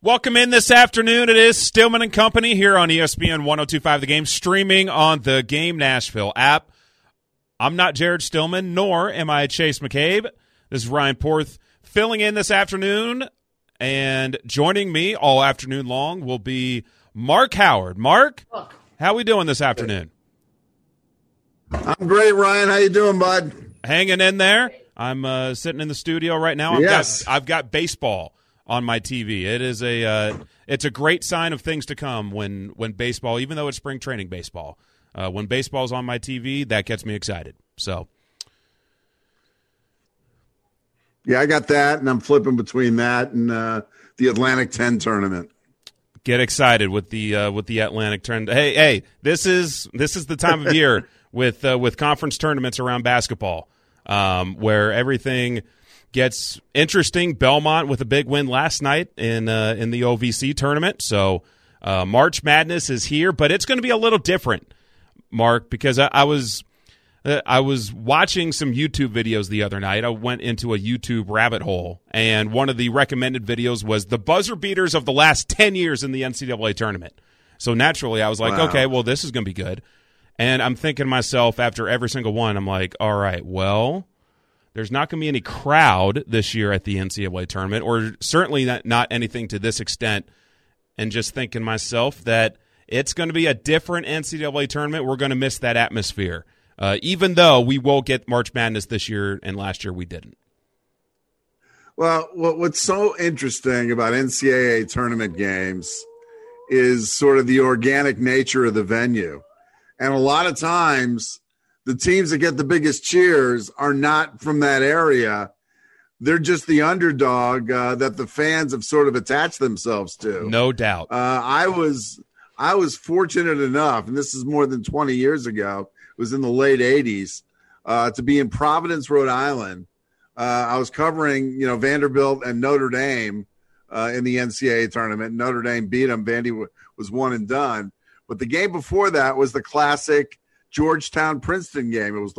Welcome in this afternoon. It is Stillman and Company here on ESPN 102.5 The Game, streaming on the Game Nashville app. I'm not Jared Stillman, nor am I Chase McCabe. This is Ryan Porth filling in this afternoon, and joining me all afternoon long will be Mark Howard. Mark, how we doing this afternoon? I'm great, Ryan. How you doing, bud? Hanging in there. I'm sitting in the studio right now. I've got baseball on my TV. It is it's a great sign of things to come when baseball, even though it's spring training baseball, when baseball's on my TV, that gets me excited. So, yeah, I got that, and I'm flipping between that and the Atlantic 10 tournament. Get excited with the Atlantic tournament. Hey, this is the time of year with conference tournaments around basketball, where everything gets interesting. Belmont with a big win last night in the OVC tournament. So March Madness is here, but it's going to be a little different, Mark, because I was watching some YouTube videos the other night. I went into a YouTube rabbit hole, and one of the recommended videos was the buzzer beaters of the last 10 years in the NCAA tournament. So naturally, I was like, okay, well, this is going to be good. And I'm thinking to myself, after every single one, I'm like, all right, well, there's not going to be any crowd this year at the NCAA tournament, or certainly not anything to this extent. And just thinking to myself that it's going to be a different NCAA tournament. We're going to miss that atmosphere, even though we will get March Madness this year, and last year we didn't. Well, what's so interesting about NCAA tournament games is sort of the organic nature of the venue. And a lot of times, the teams that get the biggest cheers are not from that area. They're just the underdog that the fans have sort of attached themselves to. No doubt. I was fortunate enough, and this is more than 20 years ago, it was in the late 80s, to be in Providence, Rhode Island. I was covering, Vanderbilt and Notre Dame in the NCAA tournament. Notre Dame beat them. Vandy was one and done. But the game before that was the classic Georgetown-Princeton game. It was the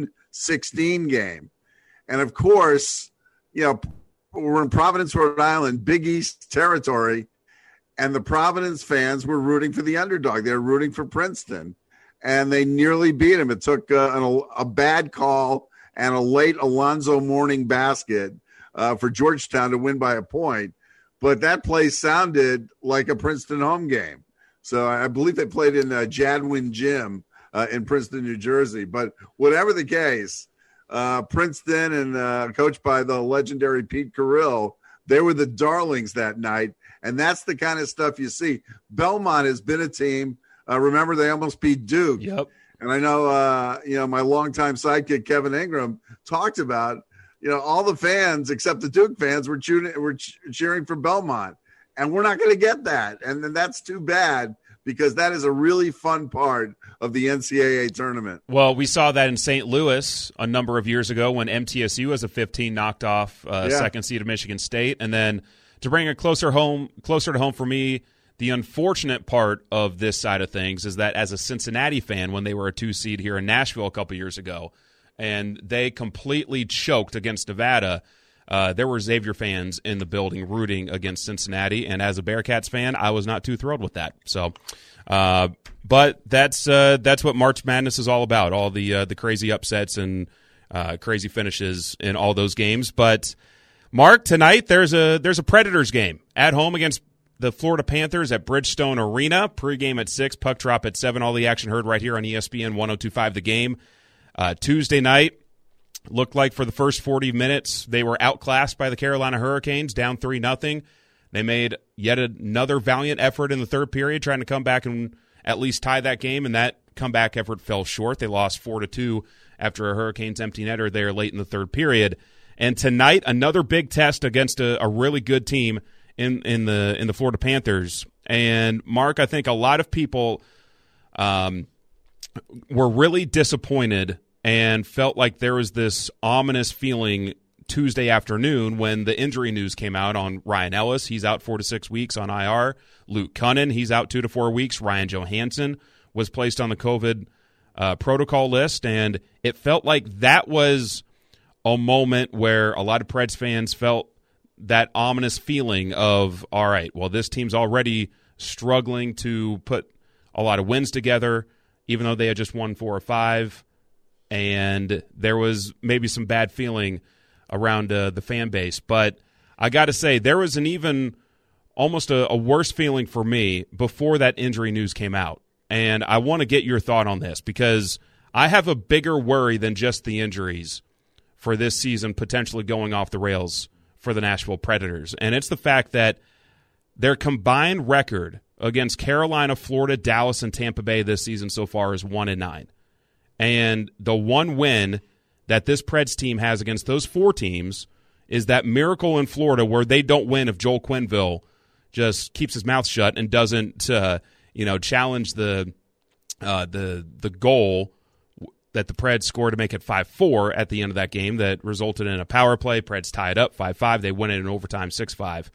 1-16 game. And, of course, we're in Providence, Rhode Island, Big East territory, and the Providence fans were rooting for the underdog. They were rooting for Princeton, and they nearly beat him. It took a bad call and a late Alonzo Mourning basket for Georgetown to win by a point. But that place sounded like a Princeton home game. So I believe they played in Jadwin Gym in Princeton, New Jersey. But whatever the case, Princeton and coached by the legendary Pete Carril, they were the darlings that night. And that's the kind of stuff you see. Belmont has been a team. Remember, they almost beat Duke. Yep. And I know, my longtime sidekick, Kevin Ingram, talked about, all the fans except the Duke fans were cheering for Belmont. And we're not going to get that. And then that's too bad, because that is a really fun part of the NCAA tournament. Well, we saw that in St. Louis a number of years ago when MTSU as a 15 knocked off second seed of Michigan State. And then to bring it closer to home for me, the unfortunate part of this side of things is that as a Cincinnati fan, when they were a 2 seed here in Nashville a couple years ago, and they completely choked against Nevada, there were Xavier fans in the building rooting against Cincinnati, and as a Bearcats fan, I was not too thrilled with that. So, but that's what March Madness is all about, all the crazy upsets and crazy finishes in all those games. But Mark, tonight there's a Predators game at home against the Florida Panthers at Bridgestone Arena. Pregame at 6, puck drop at 7. All the action heard right here on ESPN 102.5 The Game. Tuesday night, looked like for the first 40 minutes they were outclassed by the Carolina Hurricanes, down 3-0. They made yet another valiant effort in the third period, trying to come back and at least tie that game, and that comeback effort fell short. They lost 4-2 after a Hurricanes empty netter there late in the third period. And tonight, another big test against a really good team in the Florida Panthers. And Mark, I think a lot of people were really disappointed and felt like there was this ominous feeling Tuesday afternoon when the injury news came out on Ryan Ellis. He's out 4 to 6 weeks on IR. Luke Cunnin, he's out 2 to 4 weeks. Ryan Johansson was placed on the COVID protocol list, and it felt like that was a moment where a lot of Preds fans felt that ominous feeling of, all right, well, this team's already struggling to put a lot of wins together, even though they had just won 4 or 5, and there was maybe some bad feeling around the fan base. But I got to say, there was an even almost a worse feeling for me before that injury news came out. And I want to get your thought on this because I have a bigger worry than just the injuries for this season potentially going off the rails for the Nashville Predators. And it's the fact that their combined record against Carolina, Florida, Dallas, and Tampa Bay this season so far is 1-9. And the one win that this Preds team has against those 4 teams is that miracle in Florida where they don't win if Joel Quenneville just keeps his mouth shut and doesn't challenge the goal that the Preds scored to make it 5-4 at the end of that game that resulted in a power play. Preds tie it up 5-5. They win it in overtime 6-5.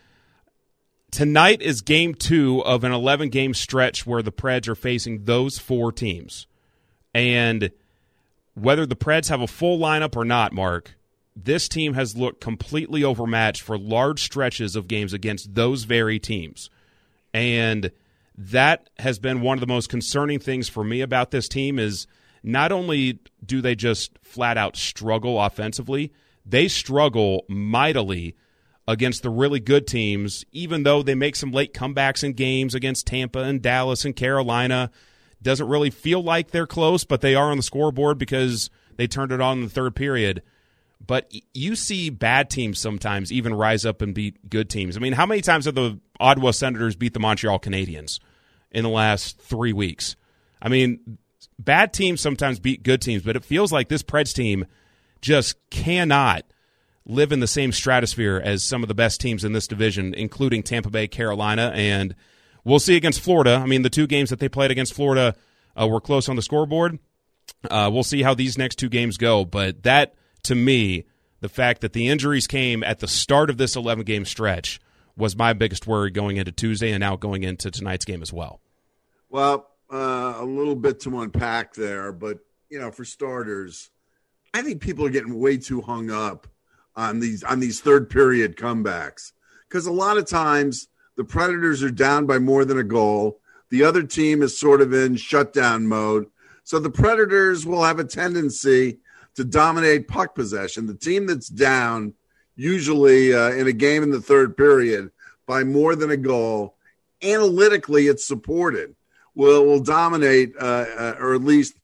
Tonight is game 2 of an 11-game stretch where the Preds are facing those 4 teams. And whether the Preds have a full lineup or not, Mark, this team has looked completely overmatched for large stretches of games against those very teams. And that has been one of the most concerning things for me about this team is not only do they just flat out struggle offensively, they struggle mightily against the really good teams, even though they make some late comebacks in games against Tampa and Dallas and Carolina. Doesn't really feel like they're close, but they are on the scoreboard because they turned it on in the third period. But you see bad teams sometimes even rise up and beat good teams. I mean, how many times have the Ottawa Senators beat the Montreal Canadiens in the last 3 weeks? I mean, bad teams sometimes beat good teams, but it feels like this Preds team just cannot live in the same stratosphere as some of the best teams in this division, including Tampa Bay, Carolina, and we'll see against Florida. I mean, the 2 games that they played against Florida were close on the scoreboard. We'll see how these next 2 games go, but that, to me, the fact that the injuries came at the start of this 11-game stretch was my biggest worry going into Tuesday and now going into tonight's game as well. Well, a little bit to unpack there, but, for starters, I think people are getting way too hung up on these third period comebacks because a lot of times the Predators are down by more than a goal. The other team is sort of in shutdown mode. So the Predators will have a tendency to dominate puck possession. The team that's down, usually in a game in the third period, by more than a goal, analytically it's supported, will dominate or at least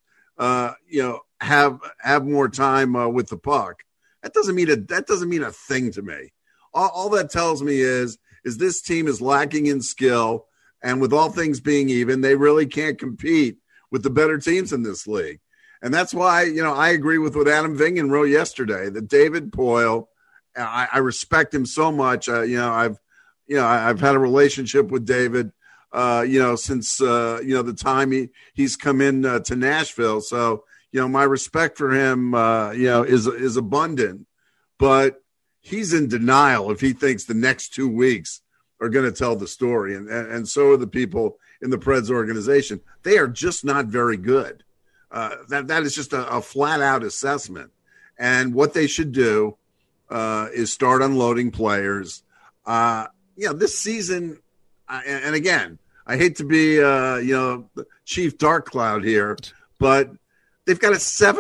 have more time with the puck. That doesn't mean a thing to me. All that tells me is this team is lacking in skill, and with all things being even, they really can't compete with the better teams in this league. And that's why, I agree with what Adam Vingan wrote yesterday, that David Poile, I respect him so much. I've had a relationship with David, since, the time he's come in to Nashville. So, my respect for him, is abundant, but he's in denial if he thinks the next 2 weeks are going to tell the story. And so are the people in the Preds organization. They are just not very good. That is just a flat out assessment. And what they should do is start unloading players. This season, and again, I hate to be, the chief dark cloud here, but they've got a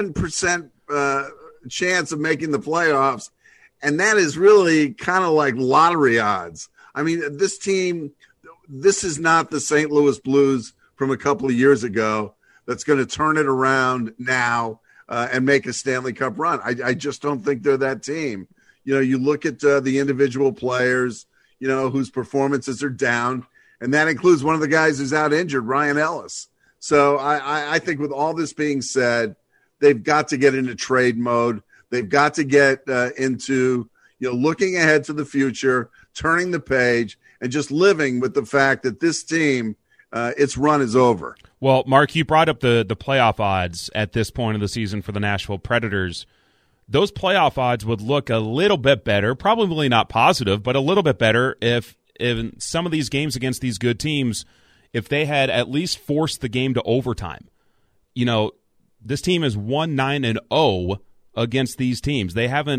7% chance of making the playoffs. And that is really kind of like lottery odds. I mean, this team, this is not the St. Louis Blues from a couple of years ago that's going to turn it around now and make a Stanley Cup run. I just don't think they're that team. You look at the individual players, whose performances are down, and that includes one of the guys who's out injured, Ryan Ellis. So I think with all this being said, they've got to get into trade mode. They've got to get into, looking ahead to the future, turning the page, and just living with the fact that this team, its run is over. Well, Mark, you brought up the playoff odds at this point of the season for the Nashville Predators. Those playoff odds would look a little bit better, probably not positive, but a little bit better if in some of these games against these good teams, if they had at least forced the game to overtime. This team is 1-9-0 against these teams. They haven't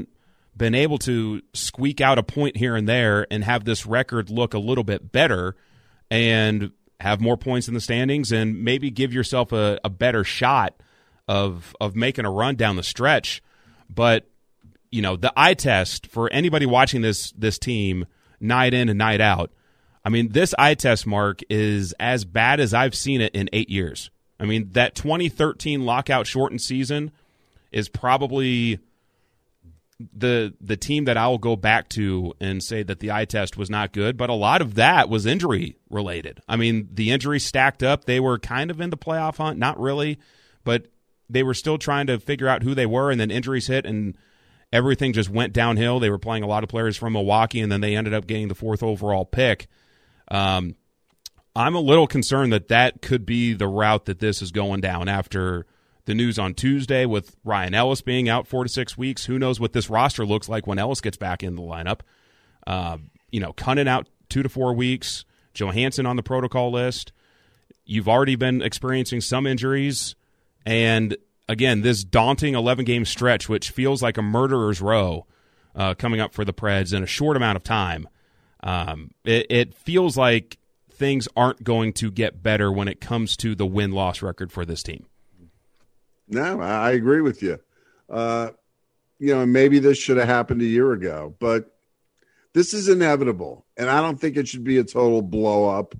been able to squeak out a point here and there and have this record look a little bit better and have more points in the standings and maybe give yourself a better shot of making a run down the stretch. But, the eye test for anybody watching this team night in and night out, I mean, this eye test, Mark, is as bad as I've seen it in 8 years. I mean, that 2013 lockout shortened season is probably the team that I'll go back to and say that the eye test was not good, but a lot of that was injury related. I mean, the injuries stacked up. They were kind of in the playoff hunt, not really, but they were still trying to figure out who they were, and then injuries hit, and everything just went downhill. They were playing a lot of players from Milwaukee, and then they ended up getting the 4th overall pick. I'm a little concerned that could be the route that this is going down after the news on Tuesday with Ryan Ellis being out 4 to 6 weeks. Who knows what this roster looks like when Ellis gets back in the lineup. Cunningham out 2 to 4 weeks, Johansson on the protocol list. You've already been experiencing some injuries, and again, this daunting 11-game stretch, which feels like a murderer's row coming up for the Preds in a short amount of time. It feels like things aren't going to get better when it comes to the win-loss record for this team. No, I agree with you. Maybe this should have happened a year ago, but this is inevitable, and I don't think it should be a total blow-up.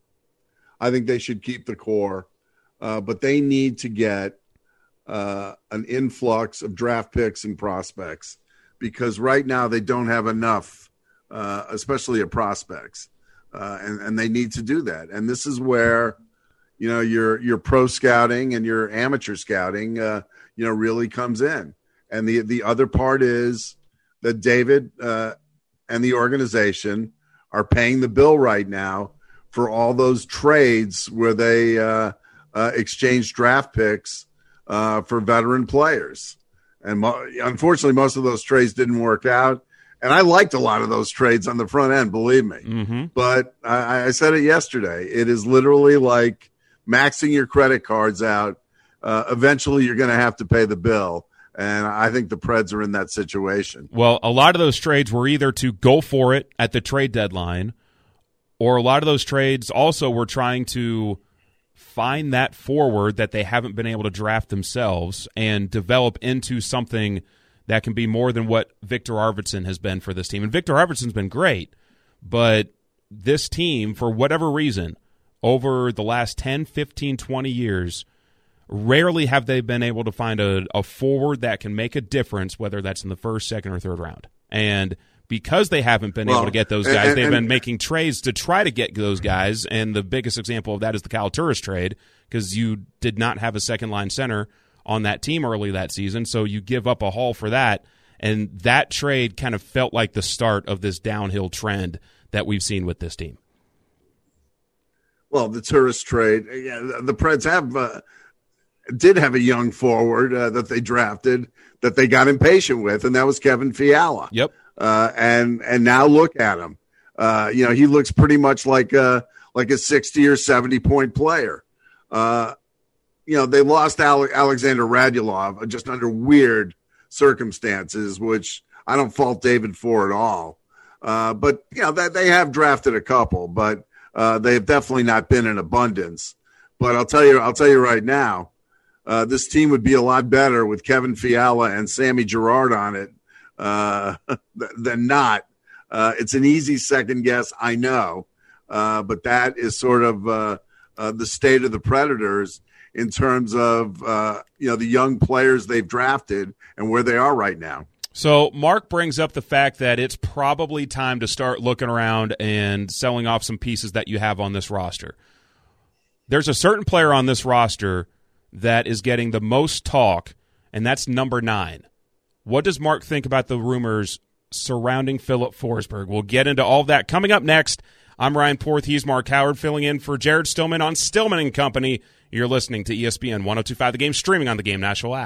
I think they should keep the core, but they need to get an influx of draft picks and prospects because right now they don't have enough, especially of prospects, and they need to do that. And this is where, your pro scouting and your amateur scouting, really comes in. And the other part is that David and the organization are paying the bill right now for all those trades where they exchange draft picks for veteran players. And unfortunately, most of those trades didn't work out. And I liked a lot of those trades on the front end, believe me. Mm-hmm. But I said it yesterday. It is literally like maxing your credit cards out. Eventually, you're going to have to pay the bill. And I think the Preds are in that situation. Well, a lot of those trades were either to go for it at the trade deadline, or a lot of those trades also were trying to find that forward that they haven't been able to draft themselves and develop into something that can be more than what Victor Arvidsson has been for this team. And Victor Arvidsson's been great, but this team, for whatever reason, over the last 10, 15, 20 years, rarely have they been able to find a forward that can make a difference, whether that's in the first, second, or third round. And because they haven't been able to get those guys, they've been making trades to try to get those guys, and the biggest example of that is the Kyle Turris trade, because you did not have a second-line center on that team early that season, so you give up a haul for that, and that trade kind of felt like the start of this downhill trend that we've seen with this team. Well, the Turris trade, the Preds did have a young forward that they drafted that they got impatient with, and that was Kevin Fiala. Yep. And now look at him. He looks pretty much like a 60 or 70 point player. They lost Alexander Radulov just under weird circumstances, which I don't fault David for at all. But they have drafted a couple, but they've definitely not been in abundance. But I'll tell you right now, this team would be a lot better with Kevin Fiala and Sammy Girard on it than not. It's an easy second guess, I know, but that is sort of the state of the Predators in terms of the young players they've drafted and where they are right now. So Mark brings up the fact that it's probably time to start looking around and selling off some pieces that you have on this roster. There's a certain player on this roster that is getting the most talk, and that's number 9. What does Mark think about the rumors surrounding Philip Forsberg? We'll get into all of that coming up next. I'm Ryan Porth. He's Mark Howard, filling in for Jared Stillman on Stillman & Company. You're listening to ESPN 102.5 The Game, streaming on the Game Nashville app.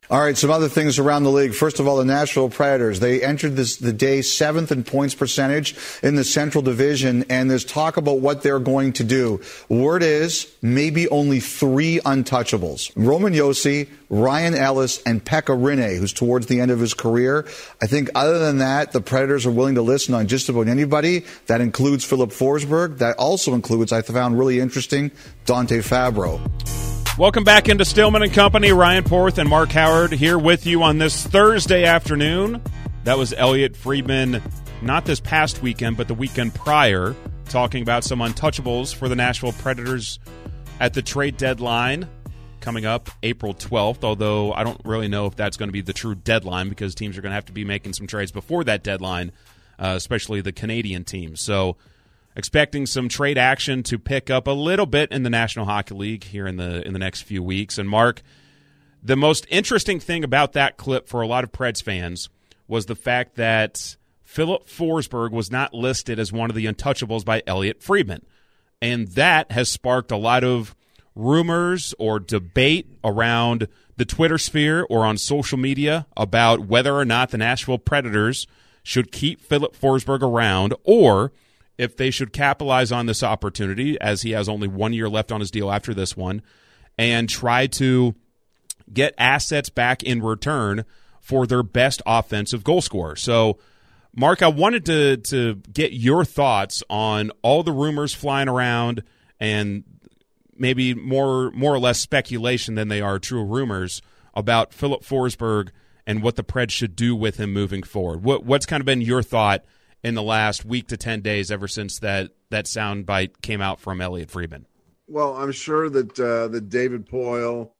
All right, some other things around the league. First of all, the Nashville Predators. They entered the day 7th in points percentage in the Central Division, and there's talk about what they're going to do. Word is maybe only 3 untouchables. Roman Josi, Ryan Ellis, and Pekka Rinne, who's towards the end of his career. I think other than that, the Predators are willing to listen on just about anybody. That includes Philip Forsberg. That also includes, I found really interesting, Dante Fabro. Welcome back into Stillman & Company. Ryan Porth and Mark Howard here with you on this Thursday afternoon. That was Elliot Friedman, not this past weekend, but the weekend prior, talking about some untouchables for the Nashville Predators at the trade deadline coming up April 12th, although I don't really know if that's going to be the true deadline because teams are going to have to be making some trades before that deadline, especially the Canadian teams. So expecting some trade action to pick up a little bit in the National Hockey League here in the next few weeks. And Mark, the most interesting thing about that clip for a lot of Preds fans was the fact that Philip Forsberg was not listed as one of the untouchables by Elliot Friedman. And that has sparked a lot of rumors or debate around the Twitter sphere or on social media about whether or not the Nashville Predators should keep Philip Forsberg around, or if they should capitalize on this opportunity, as he has only 1 year left on his deal after this one, and try to get assets back in return for their best offensive goal scorer. So, Mark, I wanted to get your thoughts on all the rumors flying around and maybe more or less speculation than they are true rumors about Philip Forsberg and what the Preds should do with him moving forward. What's kind of been your thought in the last week to 10 days ever since that soundbite came out from Elliot Friedman? Well, I'm sure that David Poile,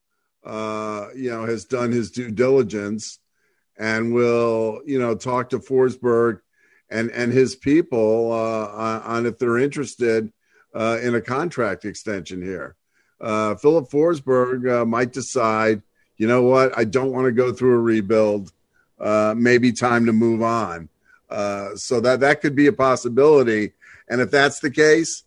has done his due diligence and will, talk to Forsberg and his people on if they're interested in a contract extension here. Philip Forsberg might decide, you know what, I don't want to go through a rebuild. Maybe time to move on. So that could be a possibility. And if that's the case,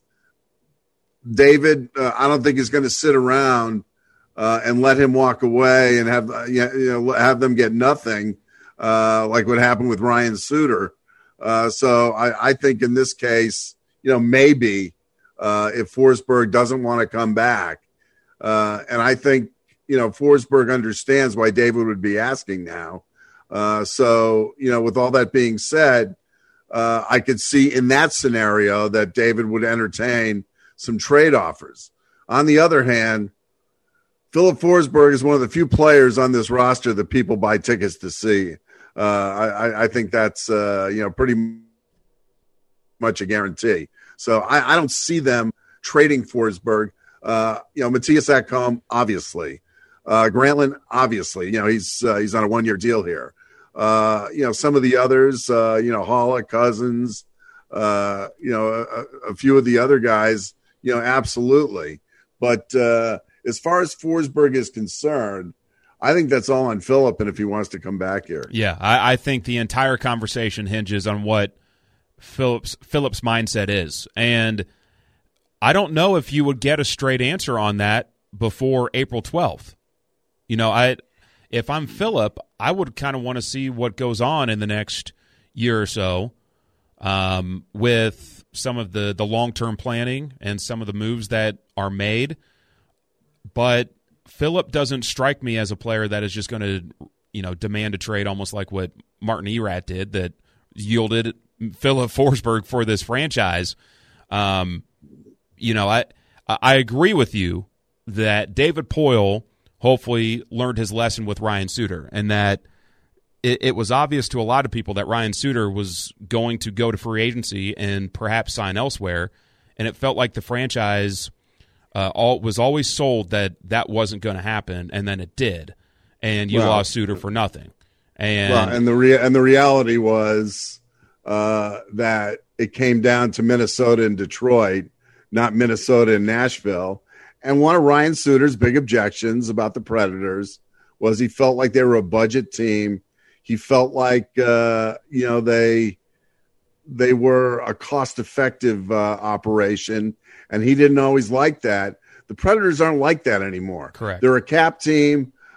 David, I don't think is going to sit around and let him walk away and have them get nothing like what happened with Ryan Suter. So I think in this case, maybe if Forsberg doesn't want to come back, and I think, Forsberg understands why David would be asking now. So, with all that being said, I could see in that scenario that David would entertain some trade offers. On the other hand, Philip Forsberg is one of the few players on this roster that people buy tickets to see. I think that's, pretty much a guarantee. So I don't see them trading Forsberg. Matthias Ekholm, obviously. Granlund, obviously. He's on a 1 year deal here. Some of the others, Haula, Cousins, a few of the other guys, absolutely. But as far as Forsberg is concerned, I think that's all on Philip and if he wants to come back here. Yeah, I think the entire conversation hinges on what Philip's mindset is. And I don't know if you would get a straight answer on that before April 12th. If I'm Philip, I would kind of want to see what goes on in the next year or so with some of the long-term planning and some of the moves that are made. But Philip doesn't strike me as a player that is just going to, demand a trade almost like what Martin Erat did that yielded Philip Forsberg for this franchise. I agree with you that David Poile hopefully learned his lesson with Ryan Suter, and that it was obvious to a lot of people that Ryan Suter was going to go to free agency and perhaps sign elsewhere, and it felt like the franchise was always sold that wasn't going to happen, and then it did, and you lost Suter for nothing. And the reality was that it came down to Minnesota and Detroit, not Minnesota and Nashville. And one of Ryan Suter's big objections about the Predators was he felt like they were a budget team. He felt like, they were a cost-effective operation, and he didn't always like that. The Predators aren't like that anymore. Correct. They're a cap team.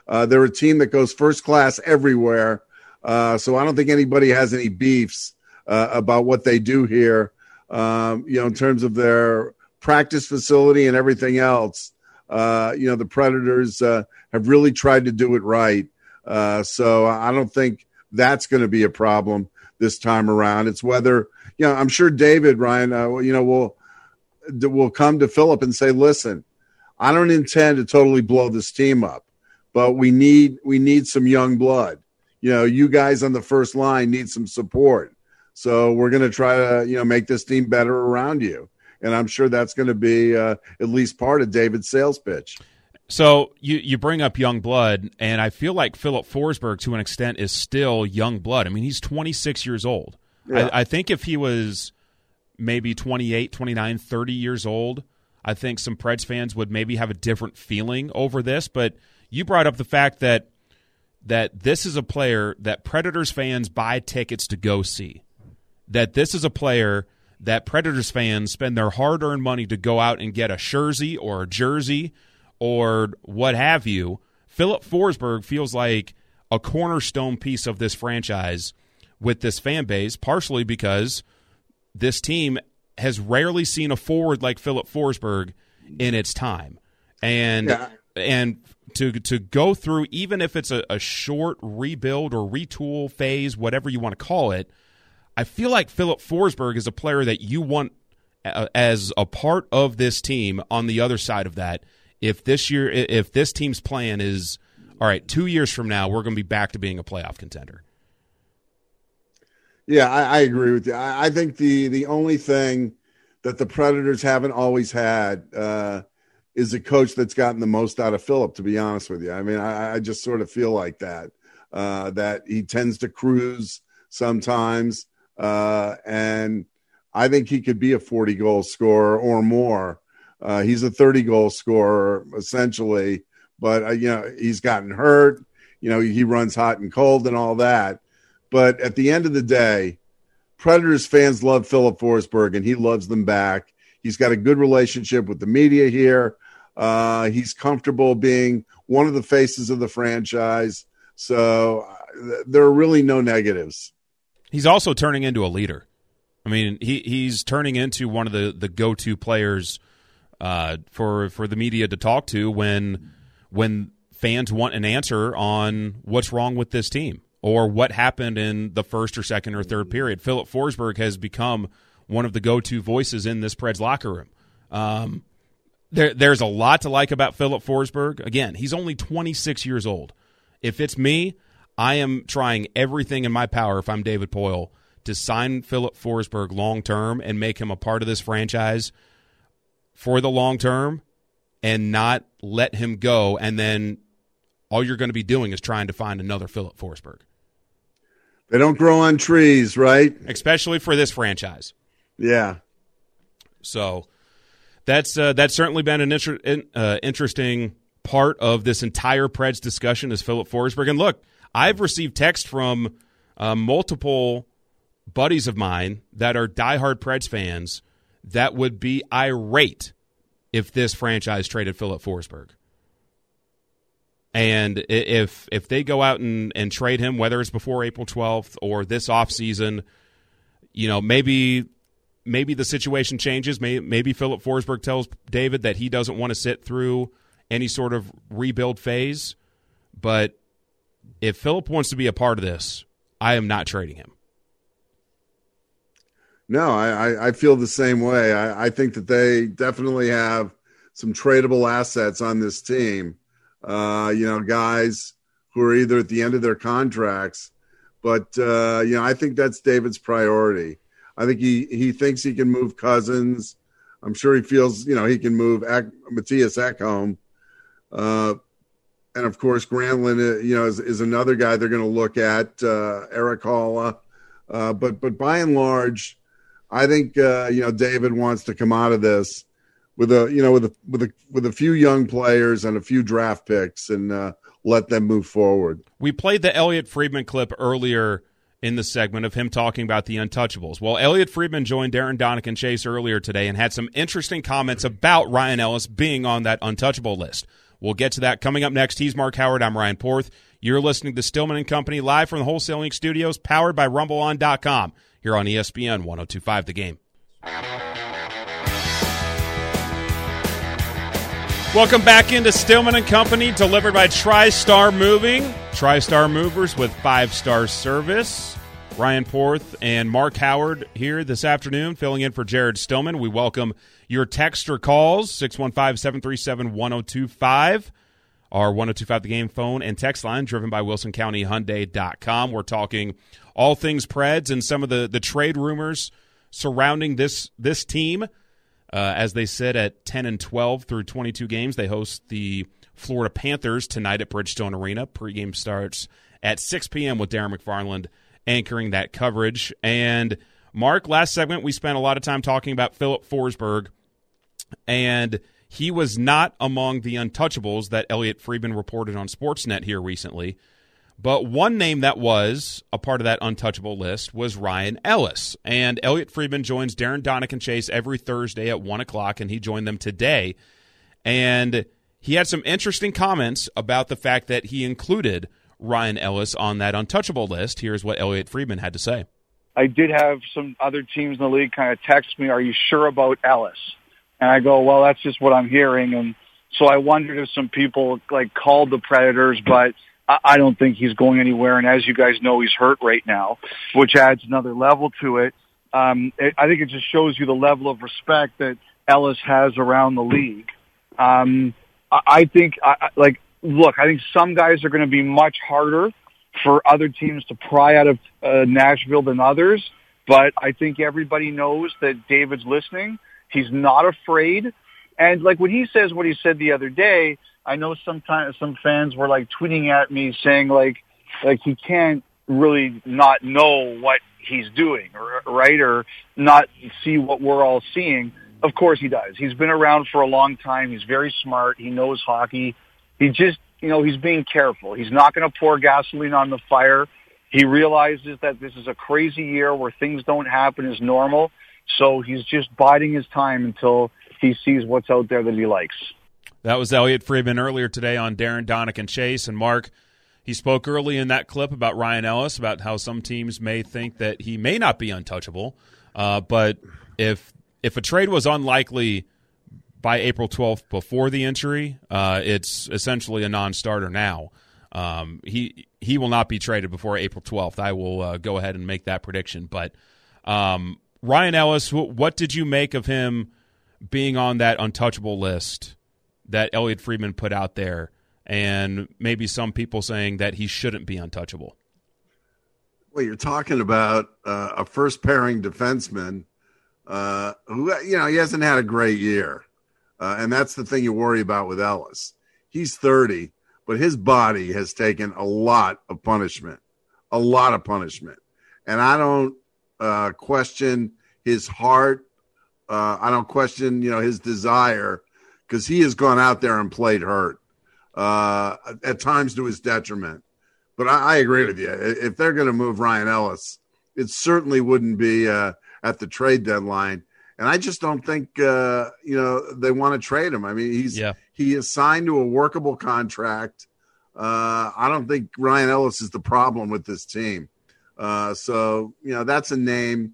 They're a team that goes first class everywhere. So I don't think anybody has any beefs about what they do here, in terms of their practice facility and everything else. The Predators have really tried to do it right. So I don't think that's going to be a problem this time around. It's whether, I'm sure David, Ryan, will come to Philip and say, listen, I don't intend to totally blow this team up, but we need some young blood. You guys on the first line need some support. So we're going to try to, make this team better around you. And I'm sure that's going to be at least part of David's sales pitch. So you bring up young blood, and I feel like Philip Forsberg, to an extent, is still young blood. I mean, he's 26 years old. Yeah. I think if he was maybe 28, 29, 30 years old, I think some Preds fans would maybe have a different feeling over this. But you brought up the fact that this is a player that Predators fans buy tickets to go see, that this is a player that Predators fans spend their hard-earned money to go out and get a jersey or a jersey or what have you. Philip Forsberg feels like a cornerstone piece of this franchise with this fan base, partially because this team has rarely seen a forward like Philip Forsberg in its time. And to go through, even if it's a short rebuild or retool phase, whatever you want to call it, I feel like Philip Forsberg is a player that you want as a part of this team on the other side of that. If this team's plan is, all right, 2 years from now, we're going to be back to being a playoff contender. Yeah, I agree with you. I think the only thing that the Predators haven't always had is a coach that's gotten the most out of Philip, to be honest with you. I mean, I just sort of feel like that he tends to cruise sometimes. And I think he could be a 40-goal scorer or more. He's a 30-goal scorer, essentially. But, he's gotten hurt. He runs hot and cold and all that. But at the end of the day, Predators fans love Philip Forsberg, and he loves them back. He's got a good relationship with the media here. He's comfortable being one of the faces of the franchise. So there are really no negatives. He's also turning into a leader. I mean, he's turning into one of the go-to players for the media to talk to when fans want an answer on what's wrong with this team or what happened in the first or second or third period. Philip Forsberg has become one of the go-to voices in this Preds locker room. There's a lot to like about Philip Forsberg. Again, he's only 26 years old. If it's me, I am trying everything in my power, if I'm David Poile, to sign Philip Forsberg long-term and make him a part of this franchise for the long term and not let him go, and then all you're going to be doing is trying to find another Philip Forsberg. They don't grow on trees, right? Especially for this franchise. Yeah. So that's certainly been an interesting part of this entire Preds discussion is Philip Forsberg. And look, I've received text from multiple buddies of mine that are diehard Preds fans that would be irate if this franchise traded Philip Forsberg. And if they go out and trade him, whether it's before April 12th or this offseason, maybe the situation changes. Maybe Philip Forsberg tells David that he doesn't want to sit through any sort of rebuild phase. But if Philip wants to be a part of this, I am not trading him. No, I feel the same way. I think that they definitely have some tradable assets on this team. Guys who are either at the end of their contracts, but I think that's David's priority. I think he thinks he can move Cousins. I'm sure he feels he can move Matthias Ekholm, and of course Granlund is another guy they're going to look at. Erik Haula, but by and large, I think David wants to come out of this with a few young players and a few draft picks and let them move forward. We played the Elliot Friedman clip earlier in the segment of him talking about the untouchables. Well, Elliot Friedman joined Darren Donick and Chase earlier today and had some interesting comments about Ryan Ellis being on that untouchable list. We'll get to that coming up next. He's Mark Howard. I'm Ryan Porth. You're listening to Stillman & Company live from the Wholesaling Studios, powered by RumbleOn.com, here on ESPN 102.5 The Game. Welcome back into Stillman & Company, delivered by TriStar Moving. TriStar Movers with 5-star service. Ryan Porth and Mark Howard here this afternoon, filling in for Jared Stillman. We welcome your text or calls, 615-737-1025. Our 102.5 The Game phone and text line, driven by WilsonCountyHyundai.com. We're talking all things Preds and some of the trade rumors surrounding this team. As they sit at 10-12 through 22 games, they host the Florida Panthers tonight at Bridgestone Arena. Pregame starts at 6 p.m. with Darren McFarland anchoring that coverage. And, Mark, last segment we spent a lot of time talking about Philip Forsberg, and he was not among the untouchables that Elliot Friedman reported on Sportsnet here recently. But one name that was a part of that untouchable list was Ryan Ellis. And Elliot Friedman joins Darren Donick and Chase every Thursday at 1 o'clock, and he joined them today. And he had some interesting comments about the fact that he included Ryan Ellis on that untouchable list. Here's what Elliot Friedman had to say. I did have some other teams in the league kind of text me, "Are you sure about Ellis?" And I go, "Well, that's just what I'm hearing." And so I wondered if some people called the Predators, but I don't think he's going anywhere. And as you guys know, he's hurt right now, which adds another level to it. I think it just shows you the level of respect that Ellis has around the league. I think some guys are going to be much harder for other teams to pry out of Nashville than others. But I think everybody knows that David's listening. He's not afraid. And when he says what he said the other day, I know sometimes some fans were tweeting at me saying he can't really not know what he's doing, right? Or not see what we're all seeing. Of course he does. He's been around for a long time. He's very smart. He knows hockey. He just, he's being careful. He's not going to pour gasoline on the fire. He realizes that this is a crazy year where things don't happen as normal. So he's just biding his time until he sees what's out there that he likes. That was Elliot Friedman earlier today on Darren Donick and Chase. And Mark, he spoke early in that clip about Ryan Ellis, about how some teams may think that he may not be untouchable. But if a trade was unlikely by April 12th before the injury, it's essentially a non-starter now. He will not be traded before April 12th. I will go ahead and make that prediction. But Ryan Ellis, what did you make of him being on that untouchable list that Elliot Friedman put out there, and maybe some people saying that he shouldn't be untouchable? Well, you're talking about a first-pairing defenseman who, he hasn't had a great year. And that's the thing you worry about with Ellis. He's 30, but his body has taken a lot of punishment. And I don't question his heart. I don't question, his desire, because he has gone out there and played hurt at times to his detriment. But I agree with you. If they're going to move Ryan Ellis, it certainly wouldn't be at the trade deadline. And I just don't think, they want to trade him. I mean, he is signed to a workable contract. I don't think Ryan Ellis is the problem with this team. So, that's a name.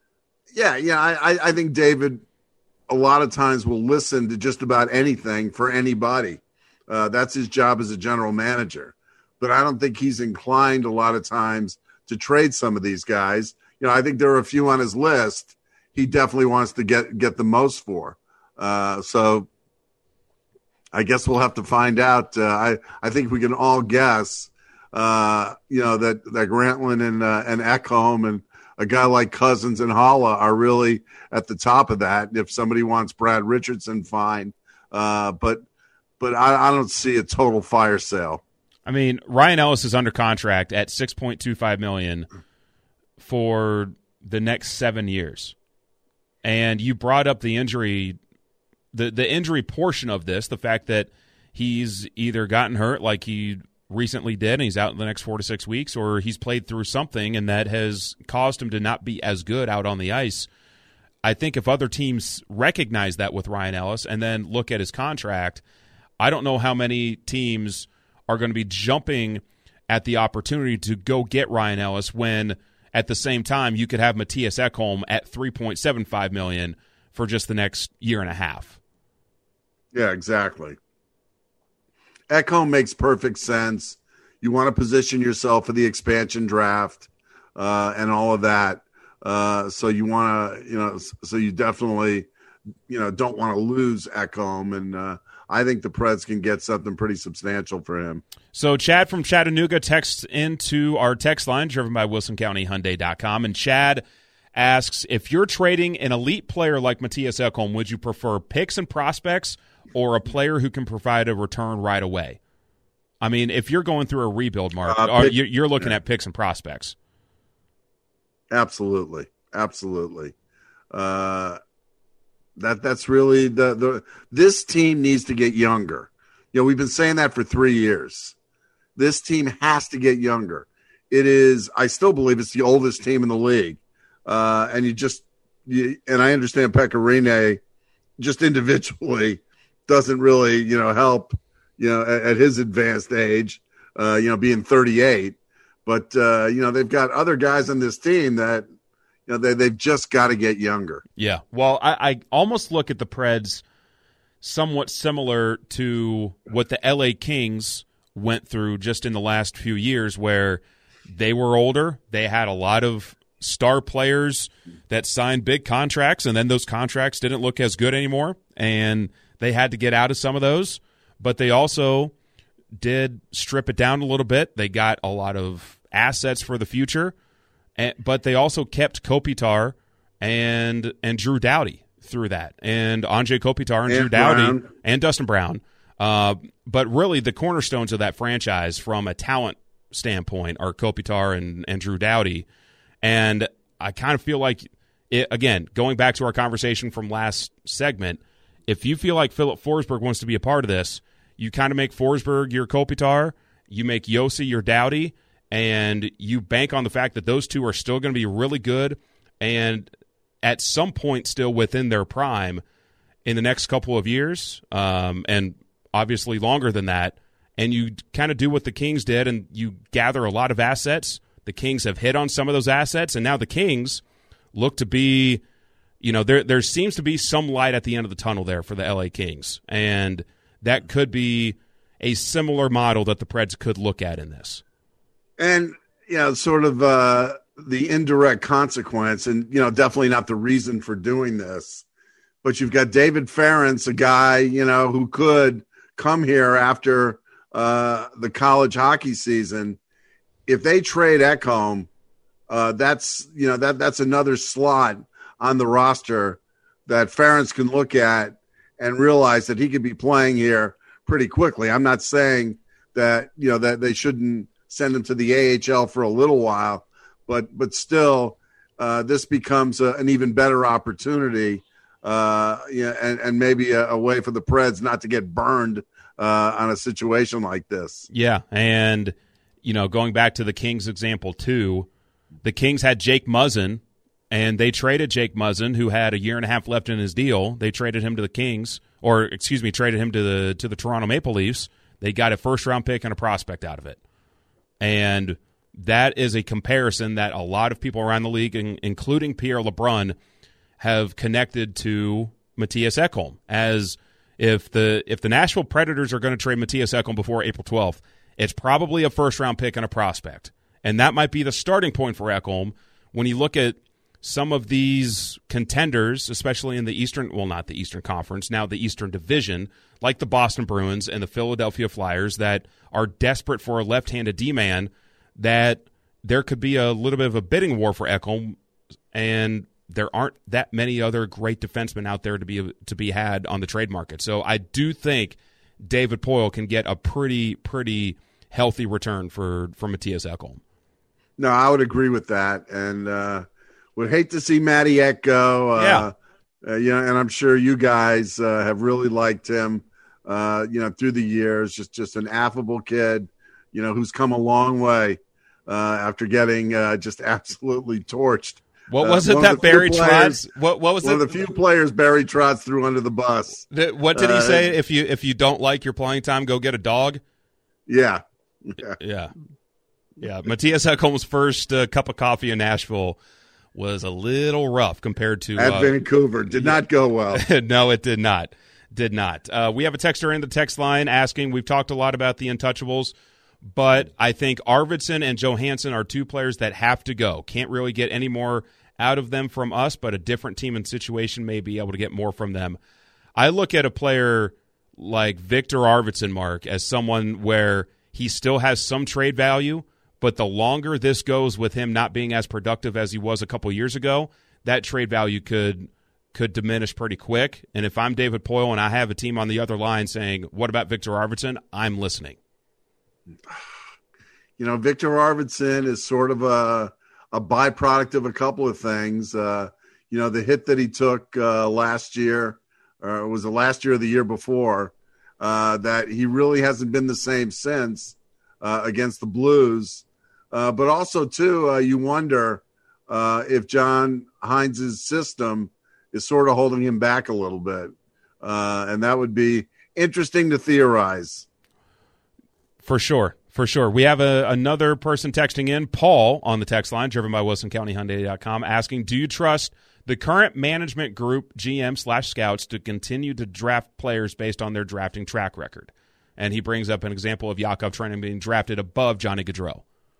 I think David a lot of times will listen to just about anything for anybody. That's his job as a general manager. But I don't think he's inclined a lot of times to trade some of these guys. I think there are a few on his list he definitely wants to get the most for. So I guess we'll have to find out. I think we can all guess, that Grantland and Ekholm and a guy like Cousins and Haula are really at the top of that. If somebody wants Brad Richardson, fine. But I don't see a total fire sale. I mean, Ryan Ellis is under contract at $6.25 million for the next 7 years. And you brought up the injury, the injury portion of this, the fact that he's either gotten hurt like he recently did and he's out in the next 4 to 6 weeks, or he's played through something and that has caused him to not be as good out on the ice. I think if other teams recognize that with Ryan Ellis and then look at his contract, I don't know how many teams are going to be jumping at the opportunity to go get Ryan Ellis when at the same time you could have Matthias Ekholm at $3.75 million for just the next year and a half. Yeah, exactly. Ekholm makes perfect sense. You want to position yourself for the expansion draft and all of that. So you want to, so you definitely, don't want to lose Ekholm. And I think the Preds can get something pretty substantial for him. So Chad from Chattanooga texts into our text line driven by WilsonCountyHyundai.com. And Chad asks, if you're trading an elite player like Matthias Ekholm, would you prefer picks and prospects or a player who can provide a return right away? I mean, if you're going through a rebuild market, you're looking at picks and prospects. Absolutely. That's really this team needs to get younger. We've been saying that for 3 years. This team has to get younger. I still believe it's the oldest team in the league. And I understand Pekka Rinne just individually doesn't really, help, at his advanced age, being 38. But, they've got other guys on this team that, they've just got to get younger. Yeah. Well, I almost look at the Preds somewhat similar to what the LA Kings went through just in the last few years, where they were older. They had a lot of star players that signed big contracts, and then those contracts didn't look as good anymore, and they had to get out of some of those. But they also did strip it down a little bit. They got a lot of assets for the future, but they also kept Kopitar and Drew Doughty through that, and Anze Kopitar and Drew Doughty and Dustin Brown. But really the cornerstones of that franchise from a talent standpoint are Kopitar and Drew Doughty. And I kind of feel like, again, going back to our conversation from last segment, if you feel like Philip Forsberg wants to be a part of this, you kind of make Forsberg your Kopitar, you make Josi your Doughty, and you bank on the fact that those two are still going to be really good and at some point still within their prime in the next couple of years, and obviously longer than that, and you kind of do what the Kings did and you gather a lot of assets. The Kings have hit on some of those assets, and now the Kings look to be, there seems to be some light at the end of the tunnel there for the LA Kings, and that could be a similar model that the Preds could look at in this. And, sort of the indirect consequence, and, definitely not the reason for doing this, but you've got David Ferentz, a guy, who could come here after the college hockey season. If they trade Ekholm, that's another slot on the roster that Ferentz can look at and realize that he could be playing here pretty quickly. I'm not saying that that they shouldn't send him to the AHL for a little while, but still, this becomes an even better opportunity, and maybe a way for the Preds not to get burned on a situation like this. Yeah, and going back to the Kings example too, the Kings had Jake Muzzin, and they traded Jake Muzzin, who had a year and a half left in his deal. They traded him to the Kings, traded him to the Toronto Maple Leafs. They got a first-round pick and a prospect out of it. And that is a comparison that a lot of people around the league, including Pierre LeBrun, have connected to Matthias Ekholm. As if the Nashville Predators are going to trade Matthias Ekholm before April 12th, it's probably a first-round pick and a prospect. And that might be the starting point for Ekholm when you look at some of these contenders, especially in the Eastern, well, not the Eastern Conference, now the Eastern Division, like the Boston Bruins and the Philadelphia Flyers, that are desperate for a left-handed D-man, that there could be a little bit of a bidding war for Ekholm, and there aren't that many other great defensemen out there to be had on the trade market. So I do think David Poile can get a pretty healthy return for Matthias Ekholm. No, I would agree with that, and would hate to see Matty Ek go. And I'm sure you guys have really liked him, through the years. Just an affable kid, who's come a long way after getting just absolutely torched What was it that Barry Trotz? What was one it? of the few players Barry Trotz threw under the bus. What did he say? If you don't like your playing time, go get a dog. Yeah. Yeah. Matthias Ekholm's first cup of coffee in Nashville was a little rough compared to at Vancouver. Did not go well. No, it did not. We have a texter in the text line asking. We've talked a lot about the Untouchables, but I think Arvidsson and Johansson are two players that have to go. Can't really get any more out of them from us, but a different team and situation may be able to get more from them. I look at a player like Victor Arvidsson, Mark, as someone where he still has some trade value, but the longer this goes with him not being as productive as he was a couple years ago, that trade value could diminish pretty quick. And if I'm David Poile and I have a team on the other line saying, what about Victor Arvidsson? I'm listening. Victor Arvidsson is sort of a byproduct of a couple of things. The hit that he took last year, or it was the last year or the year before, that he really hasn't been the same since against the Blues. But also, too, you wonder if John Hines' system is sort of holding him back a little bit. And that would be interesting to theorize. For sure. We have another person texting in, Paul, on the text line, driven by WilsonCountyHyundai.com, asking, do you trust the current management group, GM/scouts, to continue to draft players based on their drafting track record? And he brings up an example of Yakov Trenin being drafted above Johnny Gaudreau.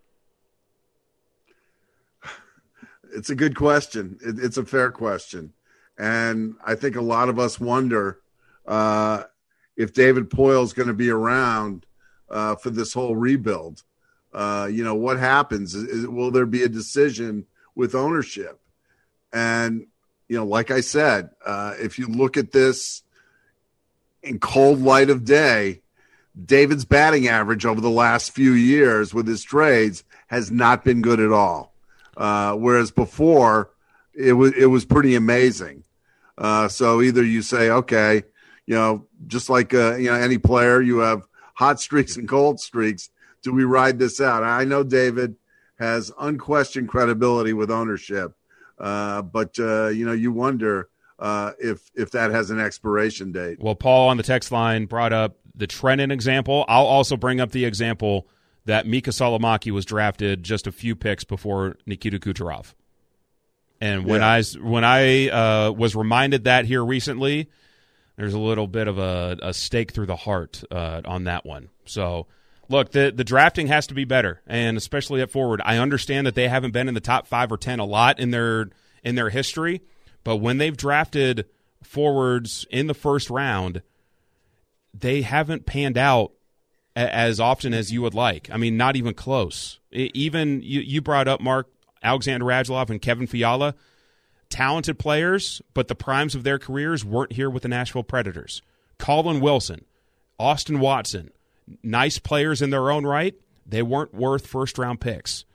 It's a good question. It's a fair question. And I think a lot of us wonder if David Poile is going to be around for this whole rebuild. What happens? Will there be a decision with ownership? And, like I said, if you look at this in cold light of day, David's batting average over the last few years with his trades has not been good at all. Whereas before it was pretty amazing. So either you say, okay, just like, any player, you have hot streaks and cold streaks. Do we ride this out? I know David has unquestioned credibility with ownership. But you wonder if that has an expiration date. Well, Paul on the text line brought up the Trenin example. I'll also bring up the example that Mika Salomaki was drafted just a few picks before Nikita Kucherov. And when I was reminded that here recently, there's a little bit of a stake through the heart on that one. So, look, the drafting has to be better, and especially at forward. I understand that they haven't been in the top 5 or 10 a lot in their history, but when they've drafted forwards in the first round, they haven't panned out as often as you would like. I mean, not even close. Even you brought up, Mark, Alexander Radulov and Kevin Fiala, talented players, but the primes of their careers weren't here with the Nashville Predators. Colin Wilson, Austin Watson, nice players in their own right, they weren't worth first-round picks.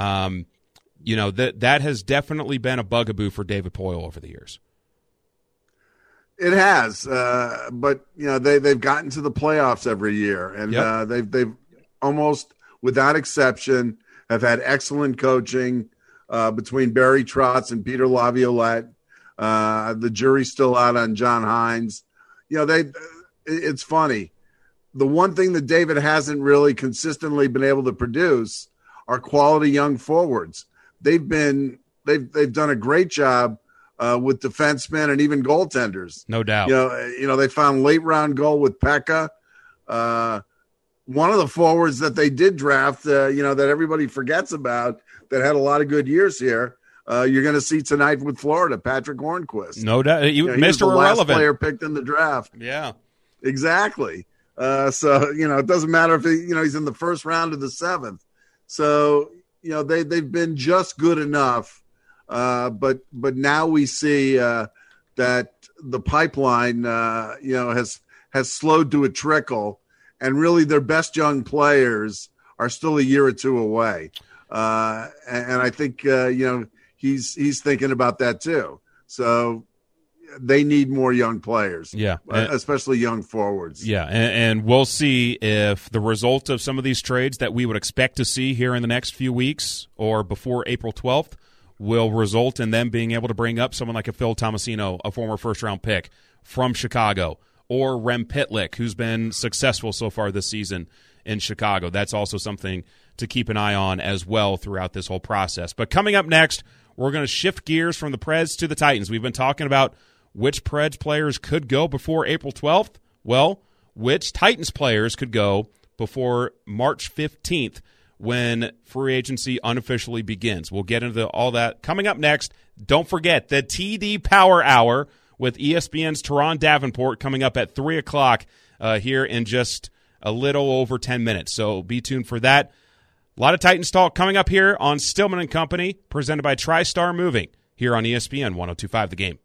That has definitely been a bugaboo for David Poile over the years. It has, but they've gotten to the playoffs every year, and yep. They've almost without exception have had excellent coaching between Barry Trotz and Peter Laviolette. The jury's still out on John Hines. It's funny. The one thing that David hasn't really consistently been able to produce are quality young forwards. They've done a great job with defensemen and even goaltenders. No doubt. They found late round goal with Pekka. One of the forwards that they did draft, that everybody forgets about, that had a lot of good years here. You're going to see tonight with Florida, Patrick Hornquist. No doubt. Mr. He was the Irrelevant. last player picked in the draft. Yeah. Exactly. So it doesn't matter if he's in the first round or the 7th. So they've been just good enough. But now we see that the pipeline has slowed to a trickle, and really their best young players are still a year or two away. And I think he's thinking about that too. So they need more young players, especially young forwards. Yeah, and we'll see if the result of some of these trades that we would expect to see here in the next few weeks or before April 12th will result in them being able to bring up someone like a Phil Tomasino, a former first-round pick from Chicago, or Rem Pitlick, who's been successful so far this season in Chicago. That's also something to keep an eye on as well throughout this whole process. But coming up next, we're going to shift gears from the Preds to the Titans. We've been talking about which Preds players could go before April 12th. Well, which Titans players could go before March 15th when free agency unofficially begins. We'll get into all that coming up next. Don't forget the TD Power Hour with ESPN's Teron Davenport coming up at 3 o'clock here in just a little over 10 minutes. So be tuned for that. A lot of Titans talk coming up here on Stillman & Company, presented by TriStar Moving, here on ESPN 102.5 The Game.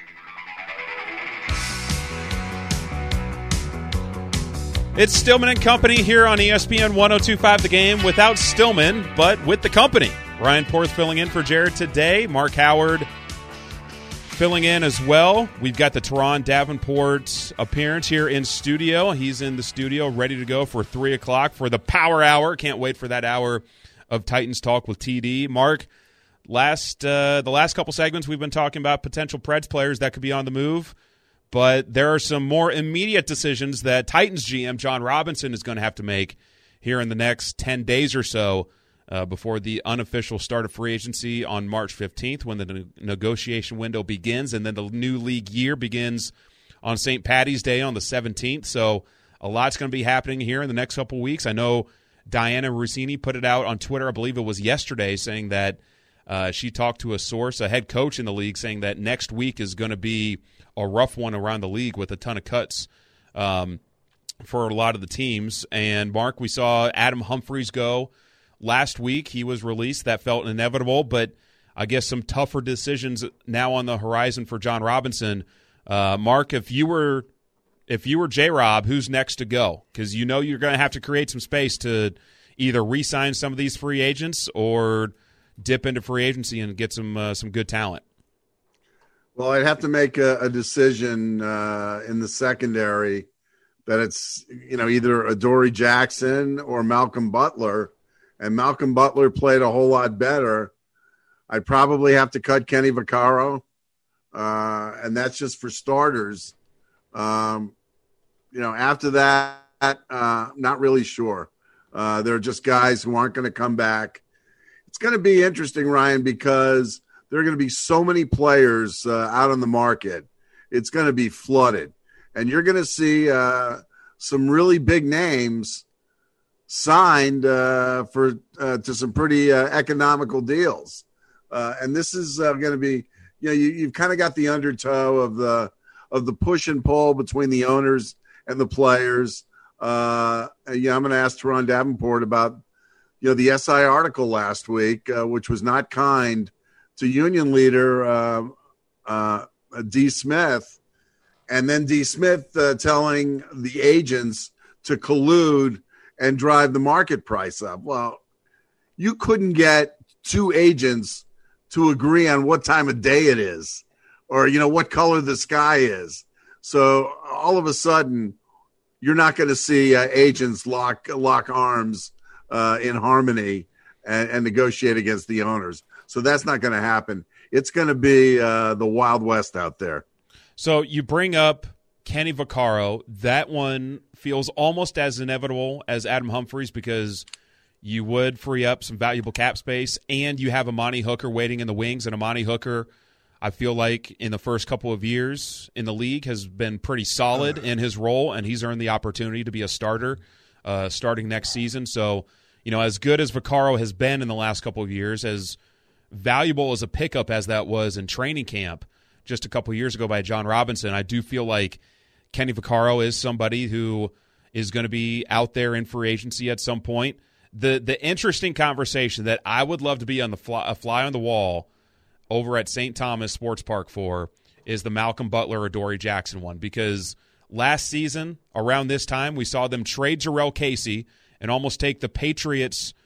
It's Stillman & Company here on ESPN 102.5 The Game, without Stillman, but with the company. Ryan Porth filling in for Jared today. Mark Howard filling in as well. We've got the Teron Davenport appearance here in studio. He's in the studio ready to go for 3 o'clock for the Power Hour. Can't wait for that hour of Titans talk with TD. Mark, the last couple segments we've been talking about potential Preds players that could be on the move, but there are some more immediate decisions that Titans GM John Robinson is going to have to make here in the next 10 days or so before the unofficial start of free agency on March 15th when the negotiation window begins, and then the new league year begins on St. Paddy's Day on the 17th. So a lot's going to be happening here in the next couple weeks. I know Diana Rossini put it out on Twitter, I believe it was yesterday, saying that she talked to a source, a head coach in the league, saying that next week is going to be a rough one around the league with a ton of cuts for a lot of the teams. And, Mark, we saw Adam Humphries go last week. He was released. That felt inevitable, but I guess some tougher decisions now on the horizon for John Robinson. Mark, if you were J-Rob, who's next to go? Because you know you're going to have to create some space to either re-sign some of these free agents or dip into free agency and get some good talent. Well, I'd have to make a decision in the secondary that it's either Adoree Jackson or Malcolm Butler, and Malcolm Butler played a whole lot better. I'd probably have to cut Kenny Vaccaro, and that's just for starters. After that, not really sure. They're just guys who aren't going to come back. It's going to be interesting, Ryan, because there are going to be so many players out on the market. It's going to be flooded. And you're going to see some really big names signed to some pretty economical deals. And this is going to be, you've kind of got the undertow of the push and pull between the owners and the players. I'm going to ask Teron Davenport about, the SI article last week, which was not kind to union leader D. Smith, and then D. Smith telling the agents to collude and drive the market price up. Well, you couldn't get two agents to agree on what time of day it is or, what color the sky is. So all of a sudden, you're not going to see agents lock arms in harmony and negotiate against the owners. So that's not going to happen. It's going to be the Wild West out there. So you bring up Kenny Vaccaro. That one feels almost as inevitable as Adam Humphries because you would free up some valuable cap space, and you have Amani Hooker waiting in the wings. And Amani Hooker, I feel like in the first couple of years in the league, has been pretty solid in his role, and he's earned the opportunity to be a starter starting next season. So, as good as Vaccaro has been in the last couple of years, as valuable as a pickup as that was in training camp just a couple of years ago by John Robinson, I do feel like Kenny Vaccaro is somebody who is going to be out there in free agency at some point. The interesting conversation that I would love to be on a fly on the wall over at St. Thomas Sports Park for is the Malcolm Butler Adoree Jackson one, because last season around this time we saw them trade Jarrell Casey and almost take the Patriots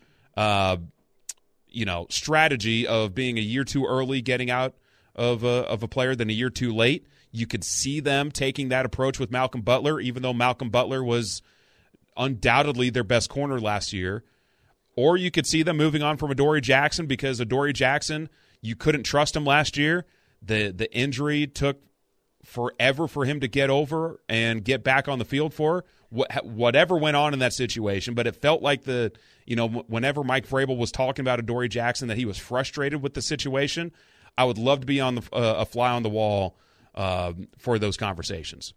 strategy of being a year too early getting out of a player than a year too late. You could see them taking that approach with Malcolm Butler, even though Malcolm Butler was undoubtedly their best corner last year. Or you could see them moving on from Adoree Jackson, because Adoree Jackson, you couldn't trust him last year. The injury took forever for him to get over and get back on the field for whatever went on in that situation. But it felt like whenever Mike Vrabel was talking about Adoree Jackson, that he was frustrated with the situation. I would love to be on a fly on the wall for those conversations.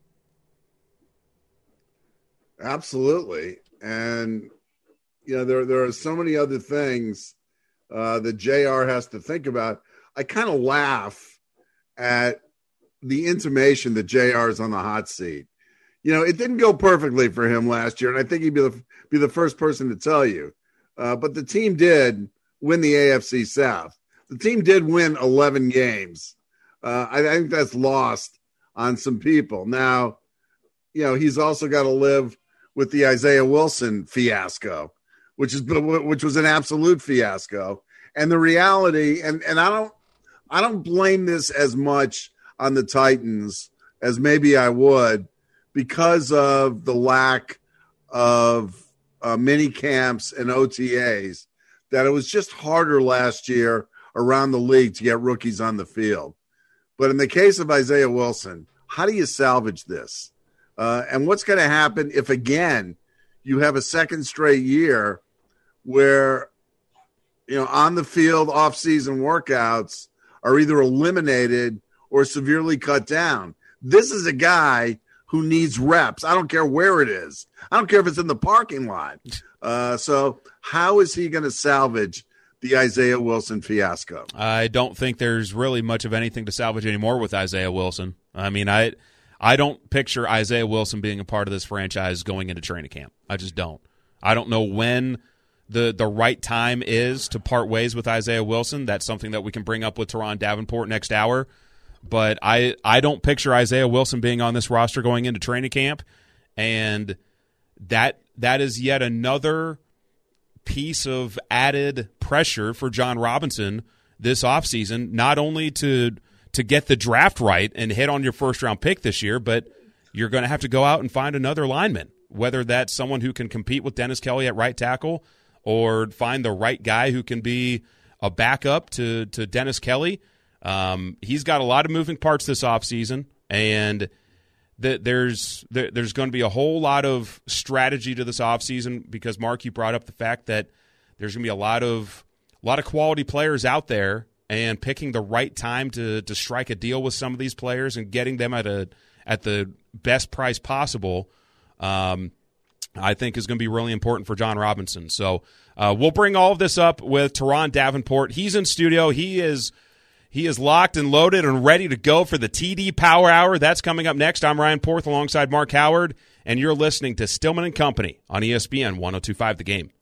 Absolutely. And, there are so many other things that JR has to think about. I kind of laugh at the intimation that JR is on the hot seat. It didn't go perfectly for him last year, and I think he'd be the first person to tell you. But the team did win the AFC South. The team did win 11 games. I think that's lost on some people. Now, he's also got to live with the Isaiah Wilson fiasco, which was an absolute fiasco. And the reality, and I don't blame this as much on the Titans as maybe I would, because of the lack of mini camps and OTAs, that it was just harder last year around the league to get rookies on the field. But in the case of Isaiah Wilson, how do you salvage this? And what's going to happen if, again, you have a second straight year where, on the field off-season workouts are either eliminated or severely cut down? This is a guy who needs reps. I don't care where it is. I don't care if it's in the parking lot. So how is he going to salvage the Isaiah Wilson fiasco? I don't think there's really much of anything to salvage anymore with Isaiah Wilson. I mean, I don't picture Isaiah Wilson being a part of this franchise going into training camp. I just don't. I don't know when the right time is to part ways with Isaiah Wilson. That's something that we can bring up with Teron Davenport next hour. But I don't picture Isaiah Wilson being on this roster going into training camp. And that is yet another piece of added pressure for John Robinson this offseason, not only to get the draft right and hit on your first-round pick this year, but you're going to have to go out and find another lineman, whether that's someone who can compete with Dennis Kelly at right tackle or find the right guy who can be a backup to Dennis Kelly. He's got a lot of moving parts this offseason, and there's going to be a whole lot of strategy to this offseason because, Mark, you brought up the fact that there's going to be a lot of quality players out there, and picking the right time to strike a deal with some of these players and getting them at the best price possible, I think is going to be really important for John Robinson. So we'll bring all of this up with Teron Davenport. He's in studio. He is locked and loaded and ready to go for the TD Power Hour. That's coming up next. I'm Ryan Porth alongside Mark Howard, and you're listening to Stillman & Company on ESPN 102.5 The Game.